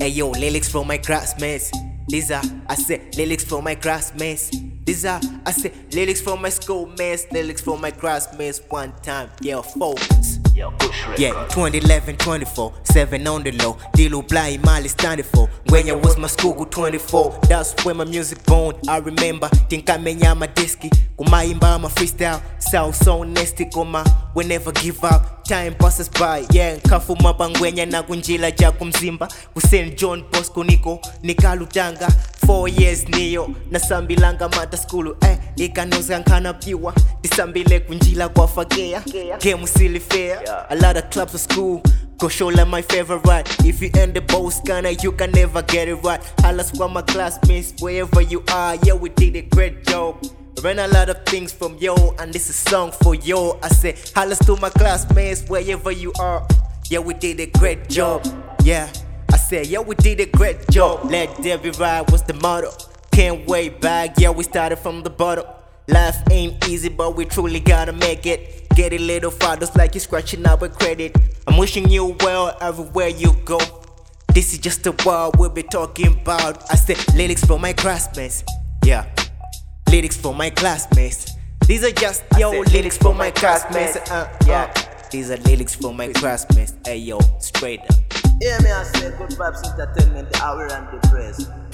Ayo, lyrics for my classmates. These are, I said, lyrics for my classmates. These are, I said, lyrics for my schoolmates. Lyrics for my classmates. One time, yeah, focus. Yeah, 2011, 24, 7 on the low. Dilu Blai Mali standing for. When I was my school 24, that's when my music born. I remember, tinkamenya madiski. Kumaimba my freestyle, sound so nasty. Koma, we never give up. Time passes by, yeah. Kafu mabangwenya na kunjila jako mzimba. St. John Bosco Niko, Nikalutanga. 4 years niyo, nasambilanga mata skulu. Ikanoza nkana piwa. Disambile kunjila kwa fagea. Game silly fair, a lot of clubs of school. Koshola my favorite. If you end the boss kinda, you can never get it right. Halas kwa my classmates, wherever you are. Yeah, we did a great job. Learn a lot of things from yo, and this is a song for yo. I say, halas to my classmates, wherever you are. Yeah, we did a great job. Yeah, I say, yeah, we did a great job. Let there be right was the motto. Can't wait back, yeah, we started from the bottom. Life ain't easy, but we truly gotta make it. Get it, little fathers, like you're scratching out a credit. I'm wishing you well everywhere you go. This is just a world we'll be talking about. I said, lyrics for my classmates. Yeah. Lyrics for my classmates. These are just lyrics for my classmates. Yeah, these are lyrics for my classmates. Hey yo, straight up. Yeah, me I say good vibes entertainment, the hour and the press.